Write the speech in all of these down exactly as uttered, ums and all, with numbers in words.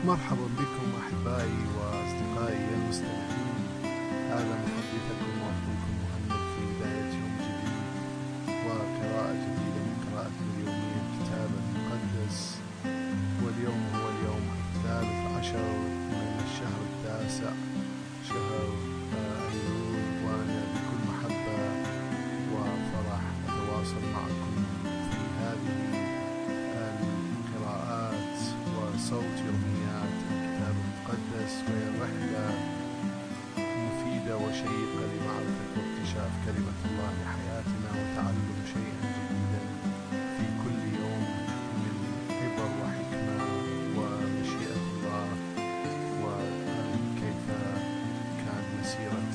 مرحبا بكم أحبائي وأصدقائي المستمعين. هذا محدثكم وأخوكم مهند في بداية يوم جديد وقراءة جديدة من قراءتنا اليومية الكتاب المقدس. واليوم هو اليوم الثالث عشر من الشهر التاسع، شهر أيلول، وأنا بكل محبة وفرح أتواصل معكم في هذه القراءات وصوت يوميات الكتاب المقدس، وهي رحلة مفيدة وشيقة لمعرفة واكتشاف كلمة الله لحياتنا وتعلم شيئا جديدا في كل يوم من عبر وحكمة ومشيئة الله، وكيف كان مسيرة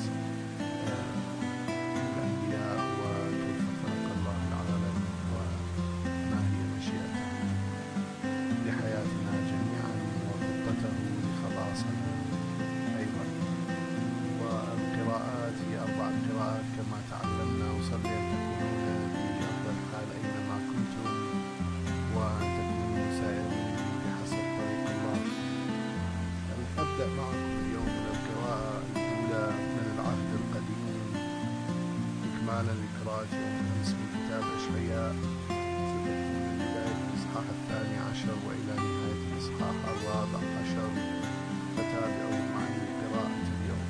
الأنبياء وكيف خلق الله العالم وما هي مشيئته لحياتنا جميعا وخطته لخلاصنا أيضا. والقراءات هي أربع قراءات كما تعلمنا، وصلي أن تكونون بأفضل حال أينما كنتم، وأن تكونوا سائرين بحسب طريق الله. أبدأ معكم اليوم من القراءة الأولى من العهد القديم إكمالا لقراءة يوم أمس من كتاب أشعياء. ستكون من بداية الإصحاح الثاني عشر وإلى نهاية الإصحاح الرابع عشر، فتابعوا معي قراءة اليوم.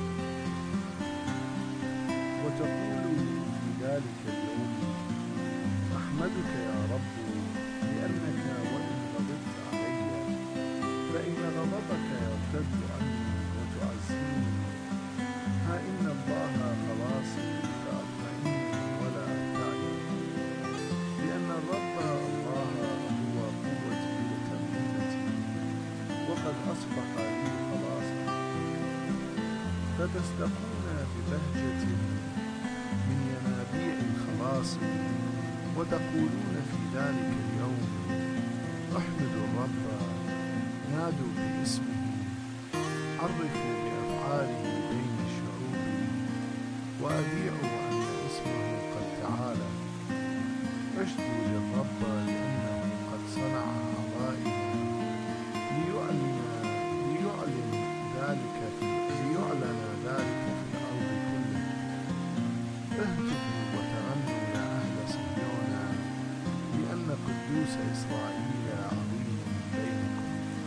وتقول في ذلك اليوم: أحمدك يا رب لأنك وإن غضبت علي فإن غضبك يرتد عني وتعزيني. ها إن الله خلاصي فأطمئن ولا أبتعد، لأن الرب الله هو قوتي وتمرينتي، وقد أصبح لي خلاصا. فتستقون ببهجة من ينابيع الخلاص، وتقولون في ذلك اليوم: احمدوا الرب، نادوا باسمه، عرفوا بأفعاله بين الشعوب، وأذيعوا أن اسمه قد تعالى. اشدوا للرب لأنه قد صنع عظائم، ليعلن ليعلن ذلك في ليعلن ذلك في الأرض كلها. اهتفوا وتغنوا يا أهل صهيون، لأن قدوس إسرائيل عظيم بينكم.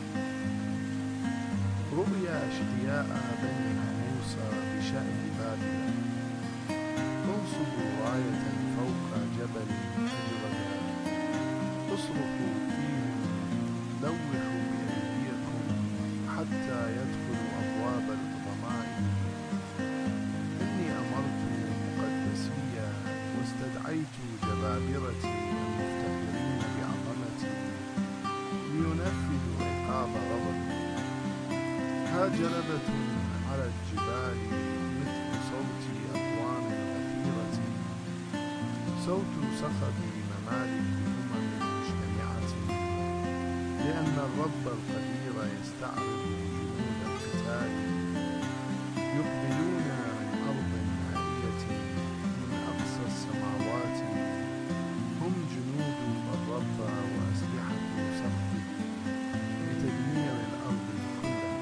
رؤيا أشعياء بني موسى بشأن بابل. انصبوا راية فوق جبل أجرد، اصرخوا فيهم، لوحوا بأيديكم حتى يدخلوا أبواب العظماء. إني أمرت مقدسية واستدعيت جبابرتي المفتخرين بعظمتي، لينفذوا عقاب غضبي. ها جلبة على الجبال مثل صوت أقوام غفيرة، صوت صخب ممالك أمم مجتمعة، لأن الرب القدير يستعرض جنود القتال. يقبلون من أرض نائية من أقصى السماوات، هم جنود الرب وأسلحة سخطه لتدمير الأرض كلها.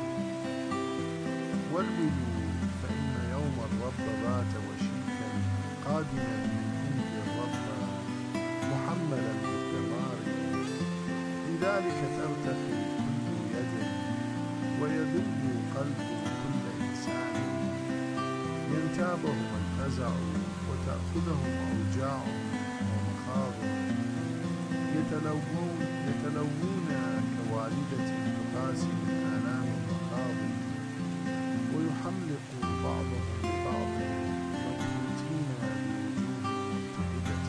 والولوا فإن يوم الرب بات وشيكا، قادما من عند الرب محملا بالدمار. لذلك ترتخي كل يد ويذل قلب كل إنسان. ينتابهم الفزع وتأخذهم أوجاع ومخاض، يتلوون يتلوون كوالدة تقاسي من آلام المخاض، ويحملق بعضهم ببعض مبهوتين بوجوه متهجة.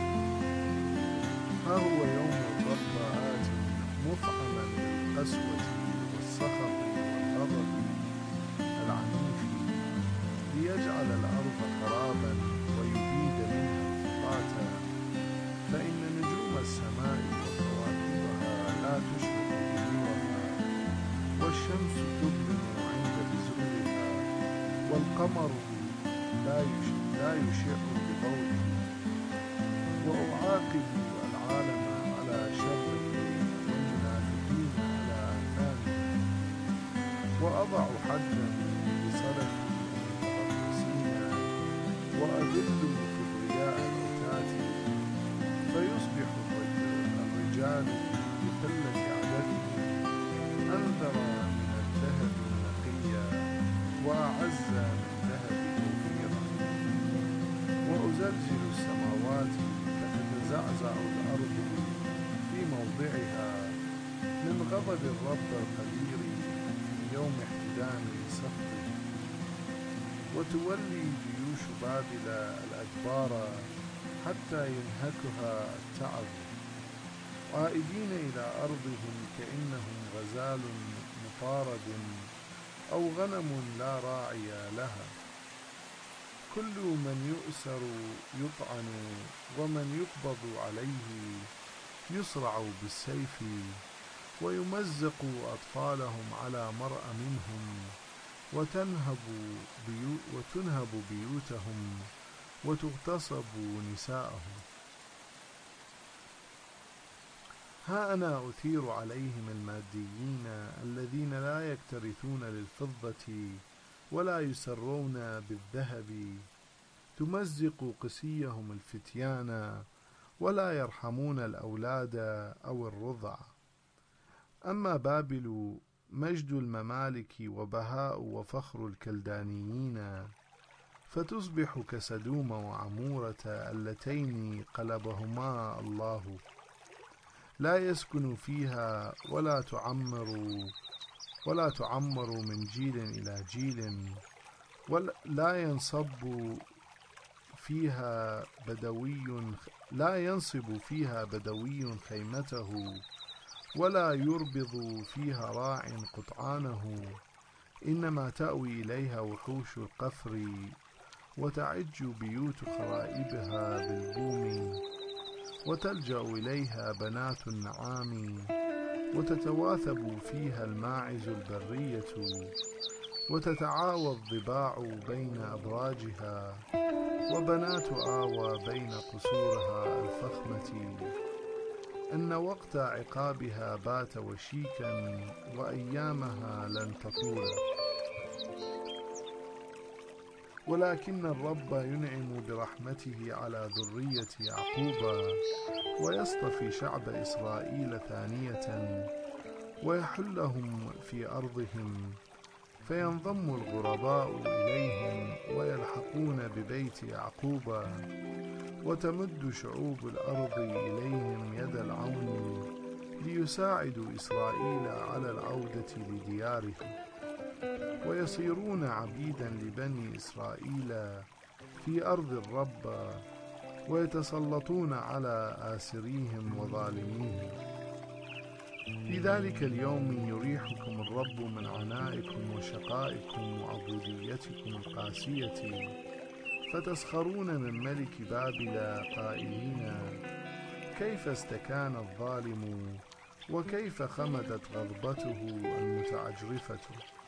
ها هو يوم الرب آت مفعما بالقسوة والسخط والغضب العنيف، ليجعل الأرض خرابا ويبيد منها الفقاتا. فإن نجوم السماء وكواكبها لا تشرق بنورها، والشمس تظلم عند بزغها، والقمر لا لا يشع بضوءه. وأعاقب العالم على شره والمنافقين على آثامه. جلاله بقلة عدده أنذر من الذهب نقيا وأعز من ذهب أوفيرا. وأزلزل السماوات فتتزعزع الأرض في موضعها من غضب الرب القدير في يوم احتدام سخطه. وتولي جيوش بابل الأدبار حتى ينهكها التعب، عائدين إلى أرضهم كأنهم غزال مطارد أو غنم لا راعي لها. كل من يؤسر يطعن، ومن يقبض عليه يصرع بالسيف، ويمزق أطفالهم على مرأ منهم، وتنهب, بيو وتنهب بيوتهم، وتغتصب نساءهم. ها أنا أثير عليهم الماديين الذين لا يكترثون للفضة ولا يسرون بالذهب، تمزق قسيهم الفتيان ولا يرحمون الأولاد أو الرضع. أما بابل مجد الممالك وبهاء وفخر الكلدانيين، فتصبح كسدوم وعمورة اللتين قلبهما الله. لا يسكن فيها ولا تعمر ولا تعمر من جيل إلى جيل، ولا ينصب فيها بدوي لا ينصب فيها بدوي خيمته، ولا يربض فيها راع قطعانه. إنما تأوي إليها وحوش القفر، وتعج بيوت خرائبها بالبوم، وتلجأ إليها بنات النعام، وتتواثب فيها الماعز البرية، وتتعاوى الضباع بين أبراجها، وبنات آوى بين قصورها الفخمة. إن وقت عقابها بات وشيكا، وأيامها لن تطول. ولكن الرب ينعم برحمته على ذرية يعقوب، ويصطفي شعب إسرائيل ثانية، ويحلهم في أرضهم، فينضم الغرباء إليهم ويلحقون ببيت يعقوب، وتمد شعوب الأرض إليهم يد العون، ليساعدوا إسرائيل على العودة لديارهم، ويصيرون عبيدا لبني إسرائيل في أرض الرب، ويتسلطون على آسريهم وظالميهم. في ذلك اليوم يريحكم الرب من عنائكم وشقائكم وعبوديتكم القاسية، فتسخرون من ملك بابل قائلين: كيف استكان الظالم، وكيف خمدت غضبته المتعجرفة.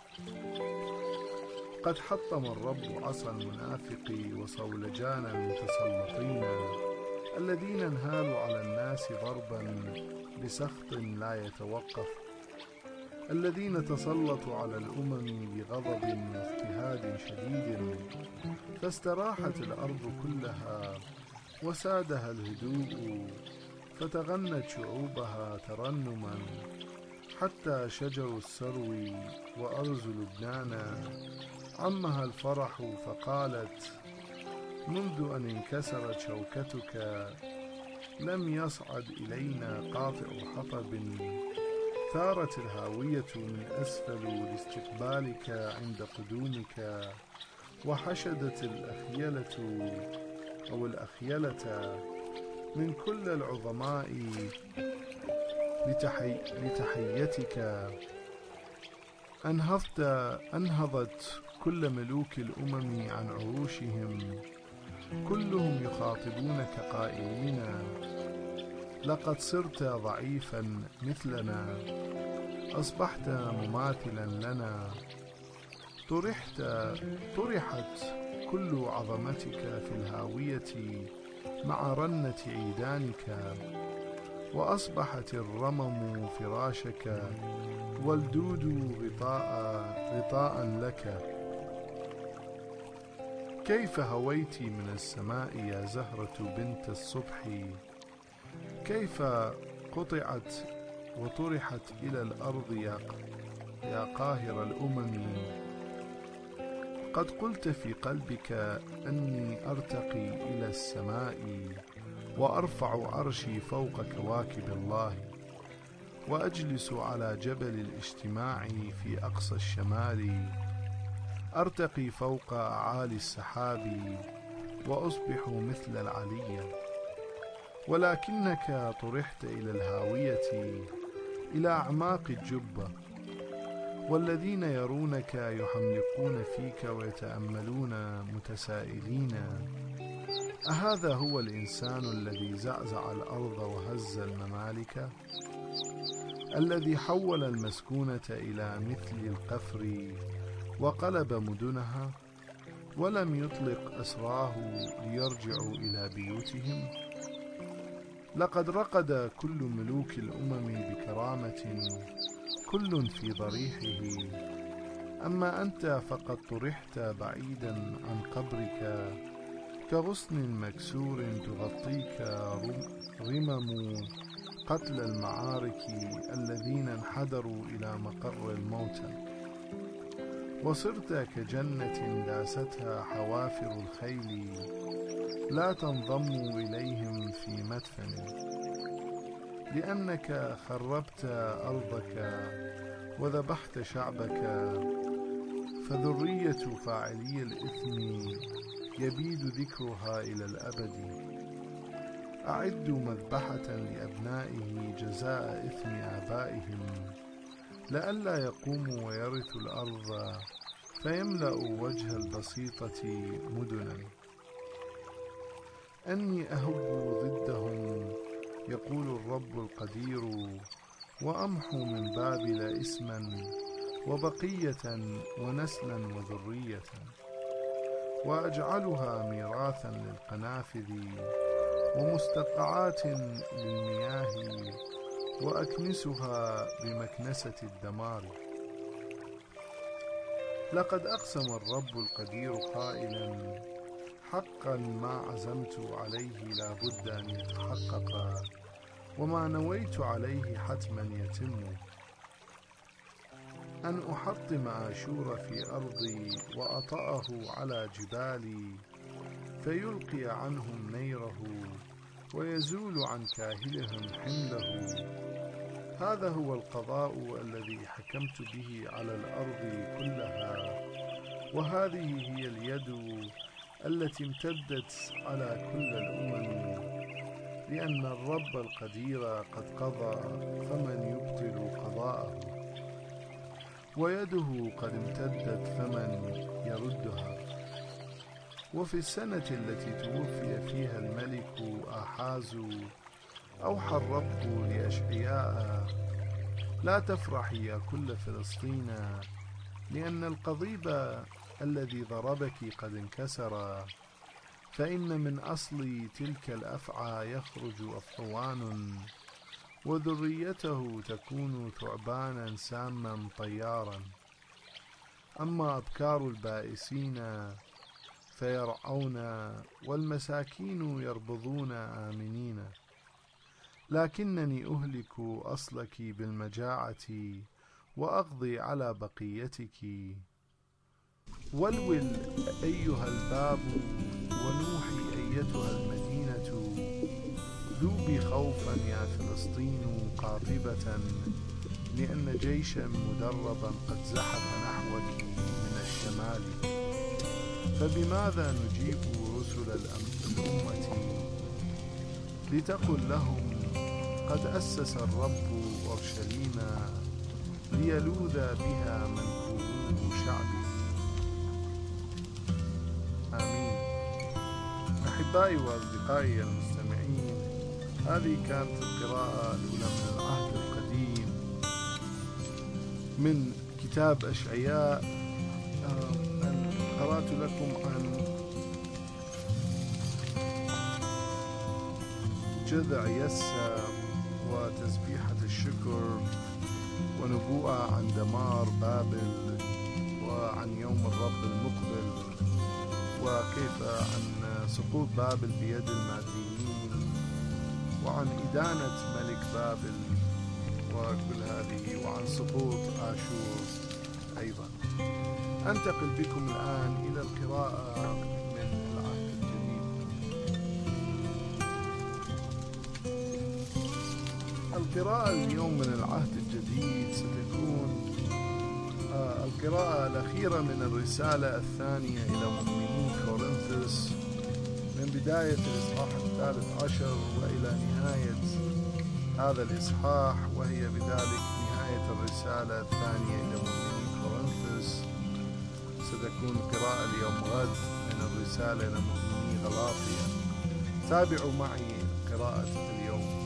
قد حطم الرب عصا المنافق وصولجان المتسلطين، الذين انهالوا على الناس ضربا بسخط لا يتوقف، الذين تسلطوا على الأمم بغضب واضطهاد شديد. فاستراحت الأرض كلها وسادها الهدوء، فتغنت شعوبها ترنما، حتى شجر السرو وأرز لبنان عمها الفرح، فقالت: منذ أن انكسرت شوكتك لم يصعد إلينا قاطع حطب. ثارت الهاوية من أسفل لاستقبالك عند قدومك، وحشدت الأخيلة أو الأخيلة من كل العظماء لتحي لتحيتك. أنهضت أنهضت كل ملوك الأمم عن عروشهم، كلهم يخاطبونك قائلين: لقد صرت ضعيفا مثلنا، أصبحت مماثلا لنا. طرحت طرحت كل عظمتك في الهاوية مع رنة عيدانك، وأصبحت الرمم فراشك، والدود غطاء غطاء لك. كيف هويت من السماء يا زهرة بنت الصبح، كيف قطعت وطرحت إلى الأرض يا يا قاهر الأمم. قد قلت في قلبك أني أرتقي إلى السماء وأرفع عرشي فوق كواكب الله، وأجلس على جبل الاجتماع في أقصى الشمال، أرتقي فوق أعالي السحاب وأصبح مثل العلية. ولكنك طرحت إلى الهاوية، إلى أعماق الجبة، والذين يرونك يحملقون فيك ويتأملون متسائلين: أهذا هو الإنسان الذي زعزع الأرض وهز الممالك، الذي حول المسكونة إلى مثل القفر وقلب مدنها، ولم يطلق أسراه ليرجعوا إلى بيوتهم؟ لقد رقد كل ملوك الأمم بكرامة، كل في ضريحه، أما أنت فقد طرحت بعيدا عن قبرك كغصن مكسور تغطيك رمم قتل المعارك الذين انحدروا إلى مقر الموتى، وصرت كجنة داستها حوافر الخيل لا تنضم إليهم في مدفن، لأنك خربت أرضك وذبحت شعبك، فذرية فاعلي الإثم يبيد ذكرها إلى الأبد. أعدوا مذبحة لأبنائه جزاء إثم آبائهم، لئلا يقوموا ويرثوا الأرض فيملأوا وجه البسيطة مدنا. أني أهب ضدهم يقول الرب القدير، وأمحو من بابل اسما وبقية ونسلا وذرية، وأجعلها ميراثا للقنافذ ومستقعات للمياه، وأكنسها بمكنسة الدمار. لقد أقسم الرب القدير قائلا: حقا ما عزمت عليه لا بد أن يتحقق، وما نويت عليه حتما يتم، أن أحطم آشور في أرضي وأطأه على جبالي، فيلقي عنهم نيره ويزول عن كاهلهم حمله. هذا هو القضاء الذي حكمت به على الأرض كلها، وهذه هي اليد التي امتدت على كل الأمم، لأن الرب القدير قد قضى، فمن يبطل قضاءه؟ ويده قد امتدت، فمن يردها؟ وفي السنة التي توفي فيها الملك آحاز أوحى الرب لأشعياء: لا تفرحي يا كل فلسطين، لأن القضيب الذي ضربك قد انكسر، فإن من أصل تلك الأفعى يخرج أفعوان، وذريته تكون ثعبانا ساما طيارا. أما أبكار البائسين فيرعون، والمساكين يربضون آمنين. لكنني أهلك أصلك بالمجاعة وأقضي على بقيتك. ولول أيها الباب، ونوحي أيتها المدينة، ذوبي خوفا يا فلسطين قاطبة، لأن جيشا مدربا قد زحف نحوك من الشمال. فبماذا نجيب رسل الأمة لتقل لهم: قد أسس الرب أورشليم، ليلوذ بها منكوبو شعبي. آمين. أحبائي وأصدقائي المستمعين، هذه كانت القراءة الأولى من العهد القديم من كتاب أشعياء. قرأت لكم عن جذع يسى وتسبيحة الشكر، ونبوءة عن دمار بابل، وعن يوم الرب المقبل، وكيف عن سقوط بابل بيد الماديين، وعن إدانة ملك بابل وكل هذه، وعن سقوط آشور أيضا. أنتقل بكم الآن إلى القراءة من العهد الجديد. القراءة اليوم من العهد الجديد ستكون آه القراءة الأخيرة من الرسالة الثانية إلى مؤمني كورنثوس، من بداية الإصحاح الثالث عشر وإلى نهاية هذا الإصحاح، وهي بذلك نهاية الرسالة الثانية إلى مؤمني كورنثوس. ستكون قراءة اليوم غد من الرسالة إلى مؤمني غلاطيا. تابعوا معي قراءة اليوم.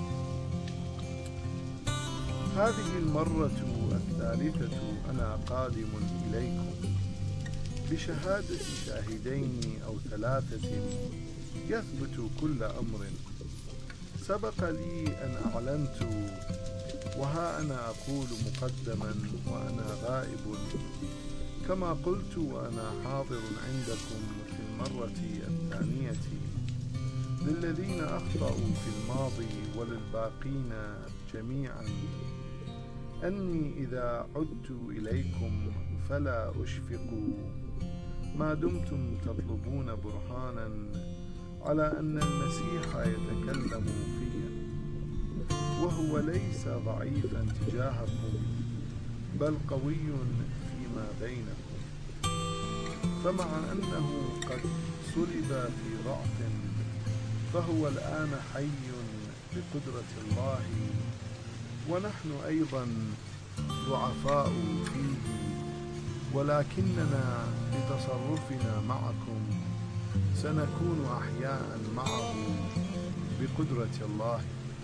هذه المرة الثالثة أنا قادم إليكم بشهادة شاهدين أو ثلاثة يثبت كل أمر. سبق لي أن أعلنت، وها أنا أقول مقدما وأنا غائب، كما قلت وأنا حاضر عندكم في المرة الثانية، للذين أخطأوا في الماضي وللباقين جميعا، أني إذا عدت إليكم فلا أشفق، ما دمتم تطلبون برهانا على أن المسيح يتكلم فيا، وهو ليس ضعيفا تجاهكم بل قوي فيما بينكم. فمع أنه قد صلب في ضعف، فهو الآن حي بقدرة الله، ونحن أيضا ضعفاء فيه، ولكننا بتصرفنا معكم سنكون أحياء معه بقدرة الله.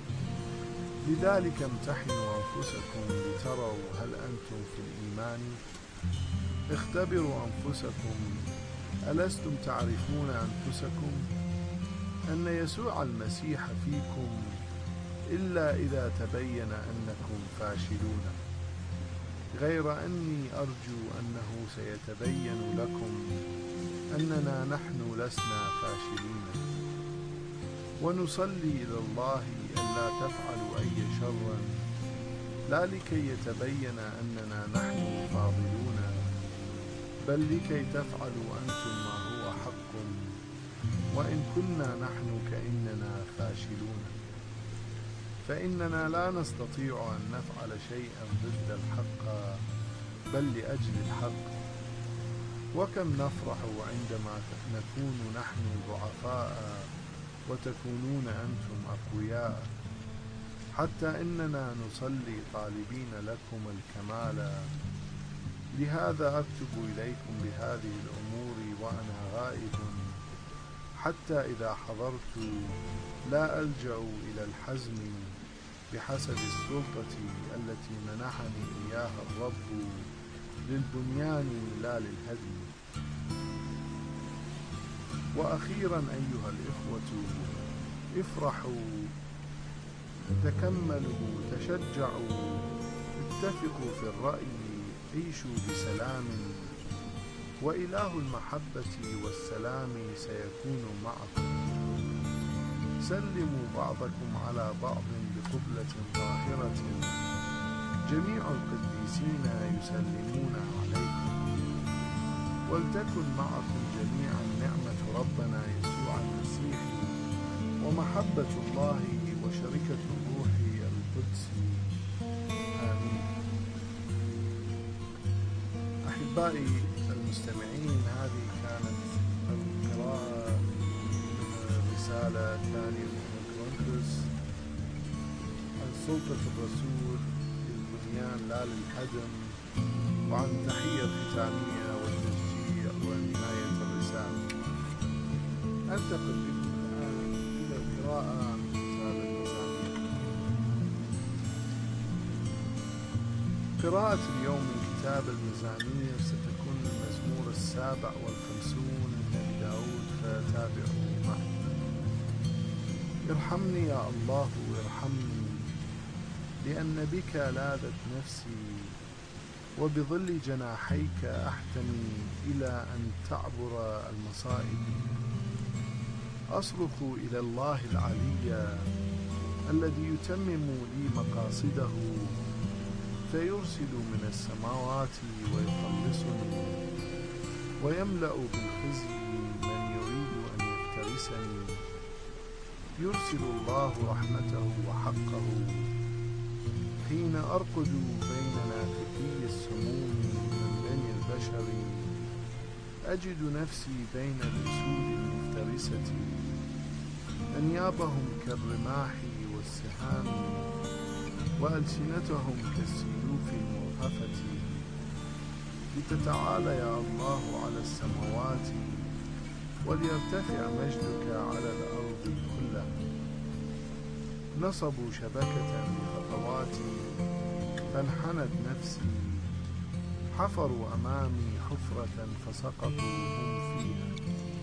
لذلك امتحنوا أنفسكم لتروا هل أنتم في الإيمان. اختبروا أنفسكم، ألستم تعرفون أنفسكم أن يسوع المسيح فيكم، إلا إذا تبين أنكم فاشلون، غير أني أرجو أنه سيتبين لكم أننا نحن لسنا فاشلين. ونصلي إلى الله ألا تفعلوا أي شر، لا لكي يتبين أننا نحن فاضلون، بل لكي تفعلوا أنتم ما هو حق، وإن كنا نحن كأننا فاشلون، فإننا لا نستطيع أن نفعل شيئا ضد الحق، بل لأجل الحق. وكم نفرح عندما نكون نحن ضعفاء وتكونون أنتم أقوياء، حتى إننا نصلي طالبين لكم الكمال. لهذا أكتب إليكم بهذه الأمور وأنا غائب، حتى إذا حضرت لا ألجأ إلى الحزم بحسب السلطة التي منحني إياها الرب للبنيان لا للهدم. وأخيرا أيها الإخوة، افرحوا، تكملوا، تشجعوا، اتفقوا في الرأي، عيشوا بسلام، وإله المحبة والسلام سيكون معكم. سلموا بعضكم على بعض بقبلة ظاهرة، جميع القديسين يسلمون عليكم. ولتكن معكم جميعا نعمة ربنا يسوع المسيح ومحبة الله وشركة الروح القدس. آمين. أحبائي المستمعين، هذه كانت القراءة من الرسالة الثانية من كورنثوس عن سلطة الرسول للبنيان لا للهدم، وعن التحية الختامية والتشجيع ونهاية الرسالة. أنتقل بكم الآن إلى القراءة من كتاب المزامير. قراءة اليوم من كتاب المزامير ستكون المزمور السابع والخمسون من أبي داود، فتابعوا معي. ارحمني يا الله ارحمني، لأن بك لاذت نفسي، وبظل جناحيك أحتمي إلى أن تعبر المصائب. أصرخ إلى الله العلي الذي يتمم لي مقاصده فيرسل من السماوات ويخلصني ويملأ بالخزي من يريد أن يفترسني. يرسل الله رحمته وحقه حين أرقد بين نافقي السموم من بني البشر. أجد نفسي بين الأسود المفترسة أنيابهم كالرماح والسهام وألسنتهم كالسيوف المرهفة. لتتعالى يا الله على السماوات وليرتفع مجدك على الأرض كلها. نصبوا شبكة لخطواتي فانحنت نفسي. حفروا أمامي حفرة فسقطوا هم فيها.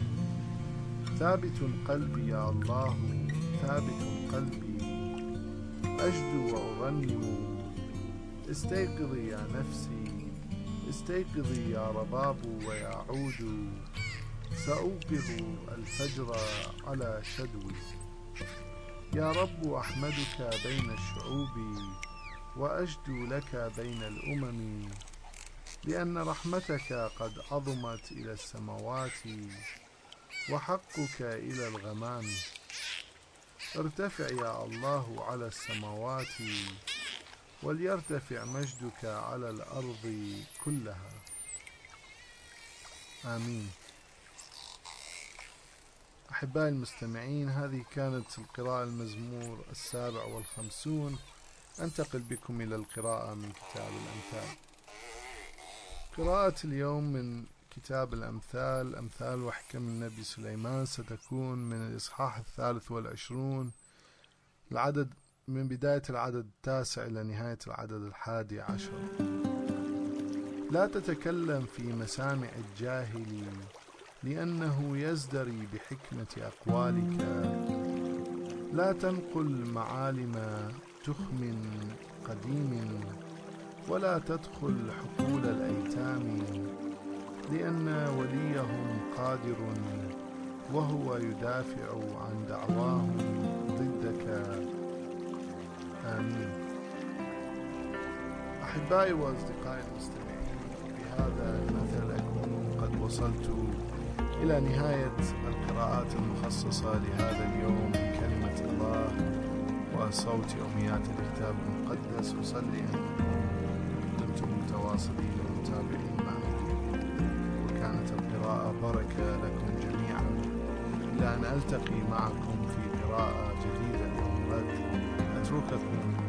ثابت قلبي يا الله ثابت قلبي أجدو وأرنم. استيقظي يا نفسي استيقظي يا رباب ويا عود. سأوقظ الفجر على شدوي. يا رب أحمدك بين الشعوب وأجدو لك بين الأمم. لأن رحمتك قد عظمت إلى السماوات وحقك إلى الغمام. ارتفع يا الله على السماوات وليرتفع مجدك على الأرض كلها. آمين. أحبائي المستمعين، هذه كانت القراءة المزمور السابع والخمسون. أنتقل بكم إلى القراءة من كتاب الأمثال. قراءة اليوم من كتاب الأمثال، أمثال وحكم النبي سليمان، ستكون من الإصحاح الثالث والعشرون، العدد من بداية العدد التاسع إلى نهاية العدد الحادي عشر. لا تتكلم في مسامع الجاهل لأنه يزدري بحكمة أقوالك. لا تنقل معالم تخم قديم ولا تدخل حقول الأيتام. لأن وليهم قادر وهو يدافع عن دعواهم ضدك. آمين. أحبائي وأصدقائي المستمعين، بهذا المثل أكون قد وصلت إلى نهاية القراءات المخصصة لهذا اليوم من كلمة الله وصوت يوميات الكتاب المقدس. أصلي أنكم كنتم متواصلين ومتابعين معي، وكانت القراءة بركة لكم جميعا. إلى أن ألتقي معكم في قراءة جديدة يوم غد، أترككم